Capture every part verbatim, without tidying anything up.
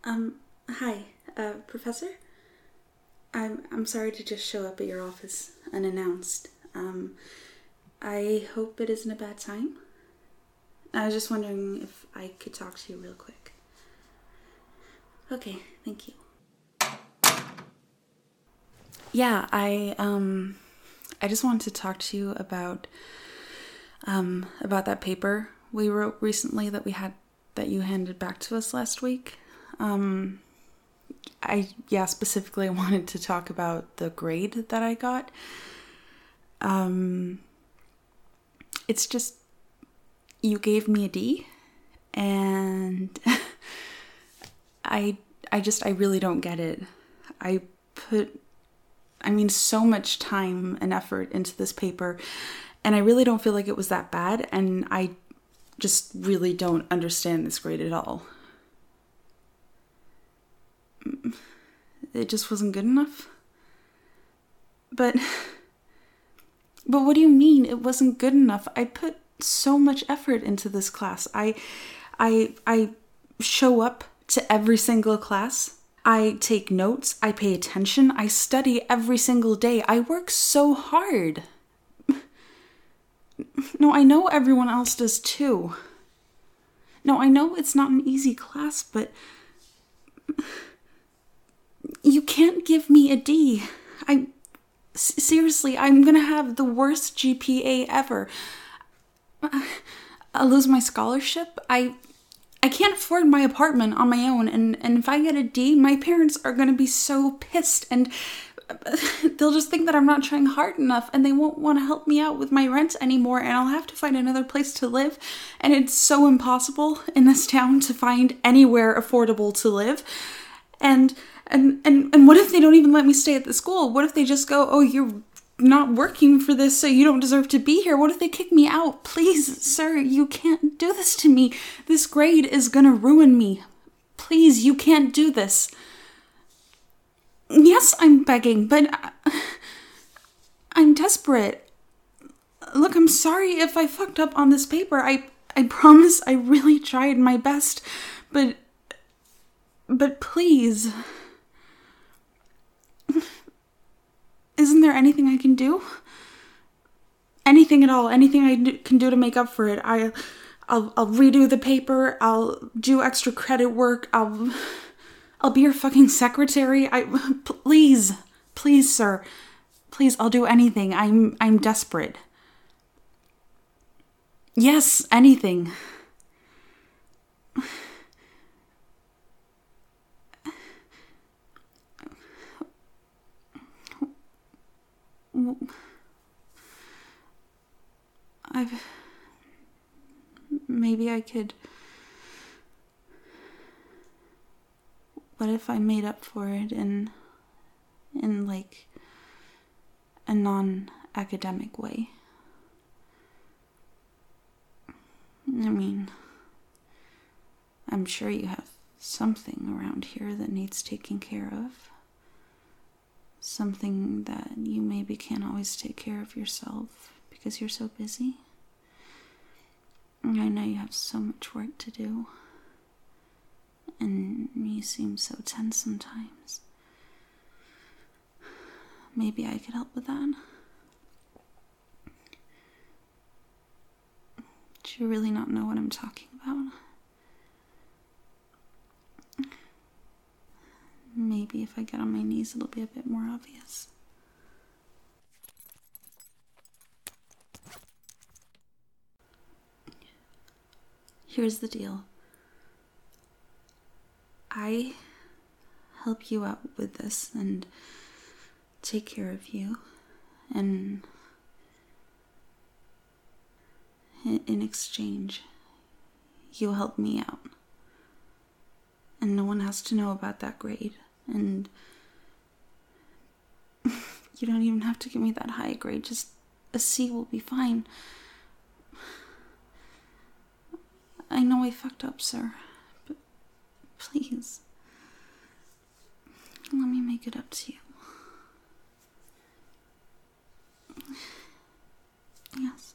Um, hi, uh, Professor? I'm I'm sorry to just show up at your office unannounced. Um, I hope it isn't a bad time. I was just wondering if I could talk to you real quick. Okay, thank you. Yeah, I um I just wanted to talk to you about um about that paper we wrote recently that we had that you handed back to us last week. Um I yeah, specifically wanted to talk about the grade that I got. Um it's just you gave me a D and I I just I really don't get it. I put I mean so much time and effort into this paper and I really don't feel like it was that bad and I just really don't understand this grade at all. It just wasn't good enough. But but what do you mean it wasn't good enough? I put so much effort into this class. I I I show up to every single class. I take notes, I pay attention, I study every single day. I work so hard. No, I know everyone else does too. No, I know it's not an easy class, but you can't give me a D. I seriously, I'm gonna have the worst G P A ever. I'll lose my scholarship. I I can't afford my apartment on my own, and, and if I get a D, my parents are gonna be so pissed, and they'll just think that I'm not trying hard enough, and they won't want to help me out with my rent anymore, and I'll have to find another place to live, and it's so impossible in this town to find anywhere affordable to live, and and and, and what if they don't even let me stay at the school? What if they just go, oh, you're not working for this, so you don't deserve to be here? What if they kick me out? Please, sir, you can't do this to me. This grade is gonna ruin me. Please, you can't do this. Yes, I'm begging, but I'm desperate. Look, I'm sorry if I fucked up on this paper. I I promise I really tried my best, but but please. Isn't there anything I can do? Anything at all. Anything I do, can do to make up for it. I, I'll, I'll redo the paper. I'll do extra credit work. I'll, I'll be your fucking secretary. I, please, please, sir, please. I'll do anything. I'm, I'm desperate. Yes, anything. I've... Maybe I could... What if I made up for it in... in, like, a non-academic way? I mean... I'm sure you have something around here that needs taking care of. Something that you maybe can't always take care of yourself because you're so busy. I know you have so much work to do, and you seem so tense sometimes. Maybe I could help with that. Do you really not know what I'm talking about? Maybe if I get on my knees, it'll be a bit more obvious. Here's the deal. I help you out with this and take care of you, and in exchange, you help me out. And no one has to know about that grade. And you don't even have to give me that high grade. Just a C will be fine. I know I fucked up, sir. But please, let me make it up to you. Yes.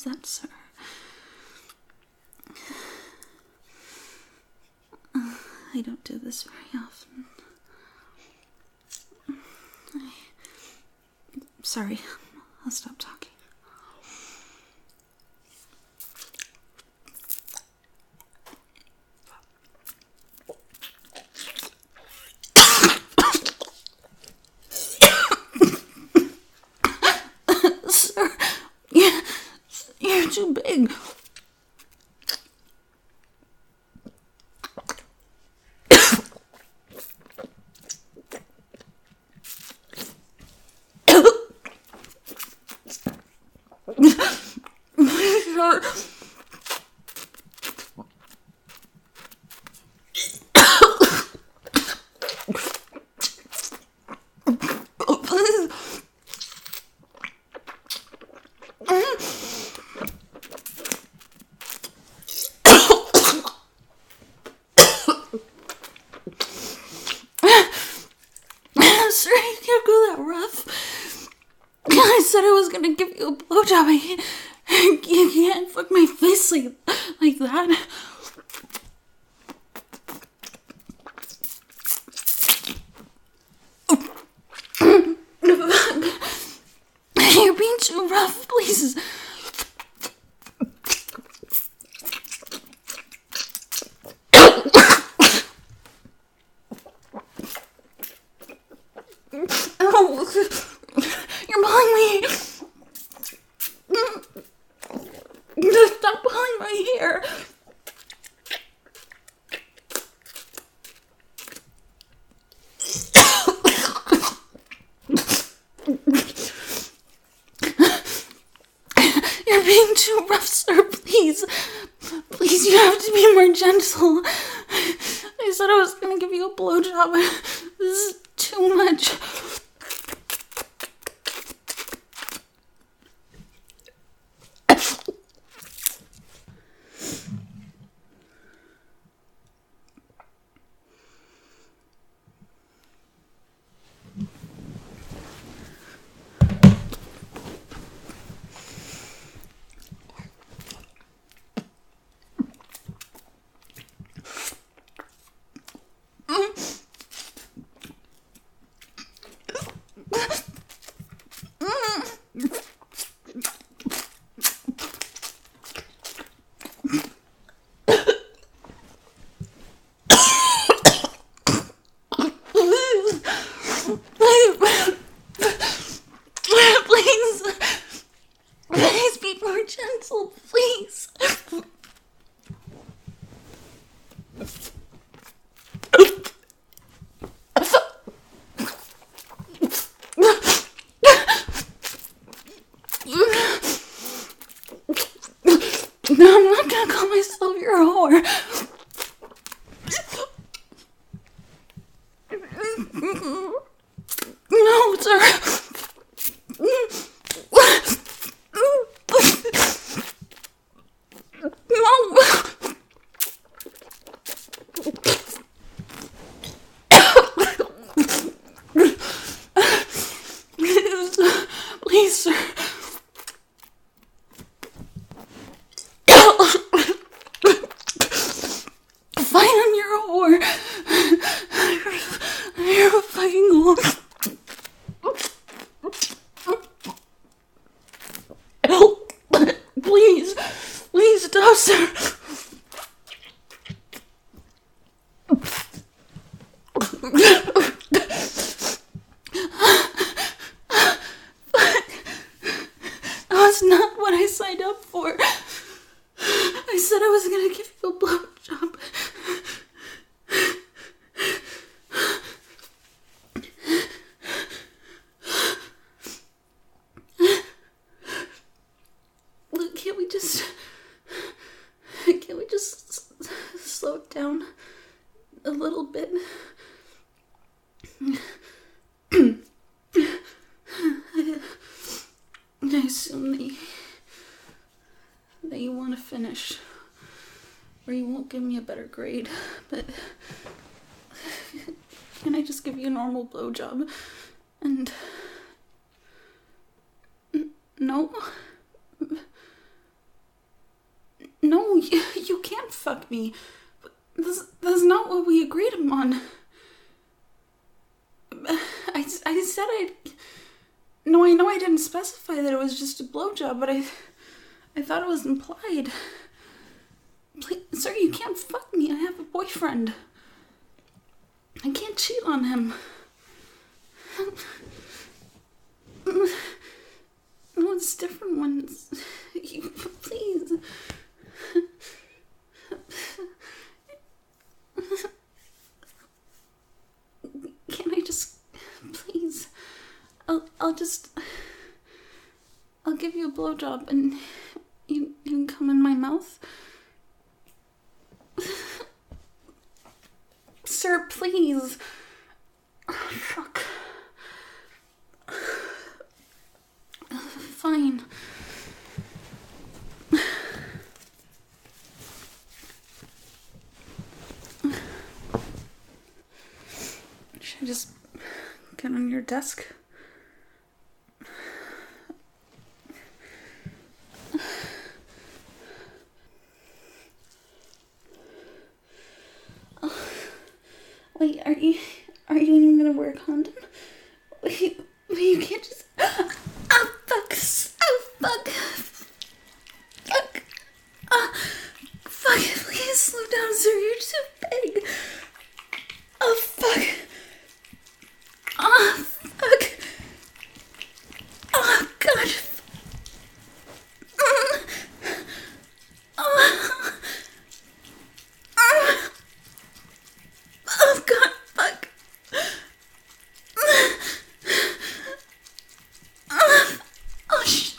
that, sir? I don't do this very often. I... Sorry, I'll stop talking. Sir, yeah, you're too big. Sir, you can't go that rough. I said I was gonna give you a blowjob. I can't, you can't fuck my face like, like that. You're being too rough, please. Oh, you're pulling me. Stop pulling my hair. You're being too rough, sir. Please. Please, you have to be more gentle. I said I was gonna give you a blowjob. This is too much. Please, please be more gentle, please. No, I'm not gonna call myself your whore. No, sir. Please, sir. Fine, I'm your whore. You're a fucking whore. Help! Please, please stop, sir. That's not what I signed up for. I said I was gonna give you a blowjob. Look, can't we just... Can't we just slow it down a little bit? I assume that you, that you want to finish, or you won't give me a better grade, but can I just give you a normal blowjob? And no? No, you, you can't fuck me. This, that's not what we agreed upon. I, I said I'd... No, I know I didn't specify that it was just a blowjob, but I... I thought it was implied. Please, sir, you can't fuck me. I have a boyfriend. I can't cheat on him. No, it's different ones. You, please. Can I just... Please. I'll, I'll just... I'll give you a blowjob and you, you can come in my mouth. Sir, please. Oh, fuck. Fine. Should I just get on your desk? Wait, are you, are you even gonna wear a condom? Wait, wait, you can't just... Oh, fuck. Oh, fuck. Fuck. Oh, fuck, please slow down, sir. You're too big. Oh, fuck. Oh, fuck. Oh, God. Mm. Oh. Oh. Oh, God, fuck. Oh, shit.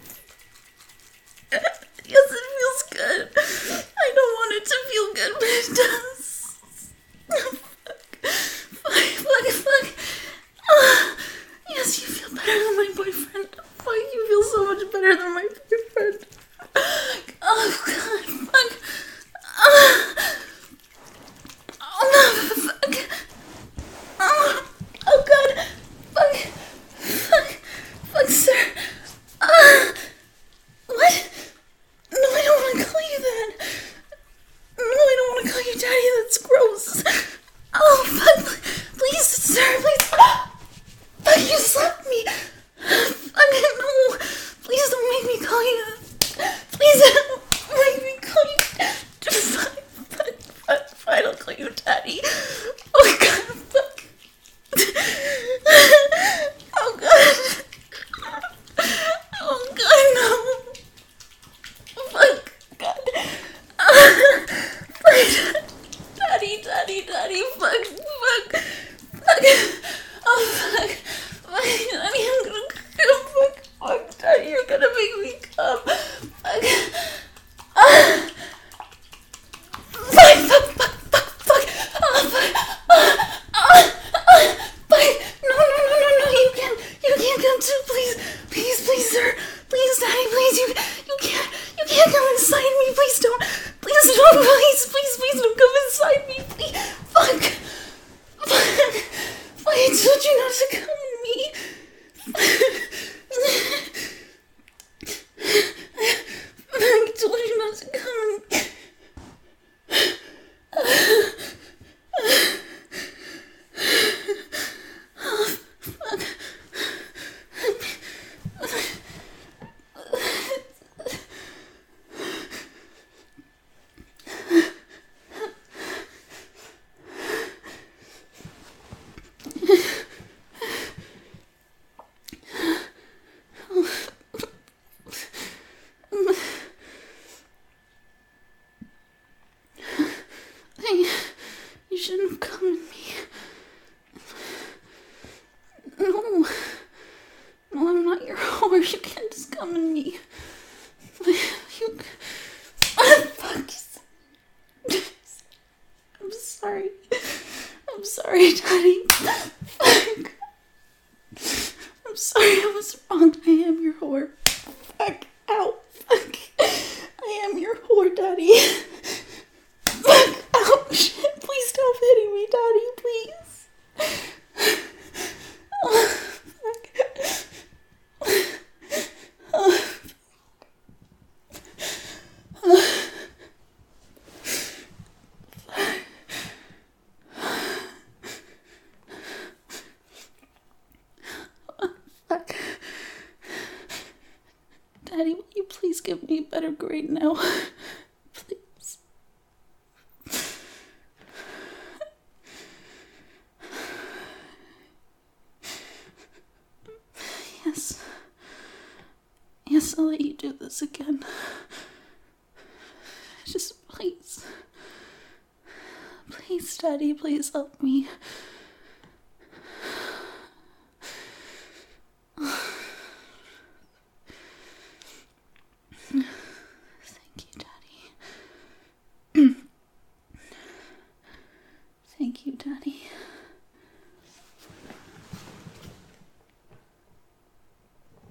Yes, it feels good. I don't want it to feel good, but it does. Fuck. Fuck, fuck, fuck. Oh, yes, you feel better than my boyfriend. Fuck, you feel so much better than my boyfriend. Oh, God, fuck. Oh. Oh, fuck. Oh, oh God. Fuck. Fuck. Fuck, sir. Uh, what? No, I don't want to call you that. No, I don't want to call you daddy. That's gross. Oh, fuck. Please, sir, please. Fuck, you slapped me. Fuck, no. Please don't make me call you that. Please don't make me call you that. Fuck, fuck, fuck. Fine, I'll call you daddy. Oh, God, fuck. Oh, God. Oh, God, no. Fuck, God. Uh, fuck. Daddy, daddy, daddy, fuck, fuck, fuck. Oh, fuck. Fuck, daddy, I'm gonna come. Fuck, fuck, daddy, you're gonna make me come. Fuck. Uh, fuck, fuck, fuck, fuck, fuck. Oh, fuck. Uh, uh, uh, fuck. No, no, no, no, no, you can't, you can't come too, please. Please, please, sir. Please, daddy, please, you, you can't, you can't come inside me. Please don't, please don't, please, please, please don't come inside me. Please, fuck. Fuck. Fuck, I told you not to come in me. I told you not to come in me. Oh, fuck. You shouldn't have come at me. No. No, I'm not your whore. You can't just come at me. You... Oh, fuck. I'm sorry. I'm sorry, Daddy. Fuck. I'm sorry, I was wrong. I am your whore. Fuck. Ow. Fuck. I am your whore, Daddy. Fuck. Ow. Shit. Please stop hitting me, Daddy. Please. Oh, fuck. Oh. Oh. please give me a better grade now. Please. Yes. Yes, I'll let you do this again. Just please. Please, Daddy, please help me. Thank you, Daddy. Thank you, Daddy.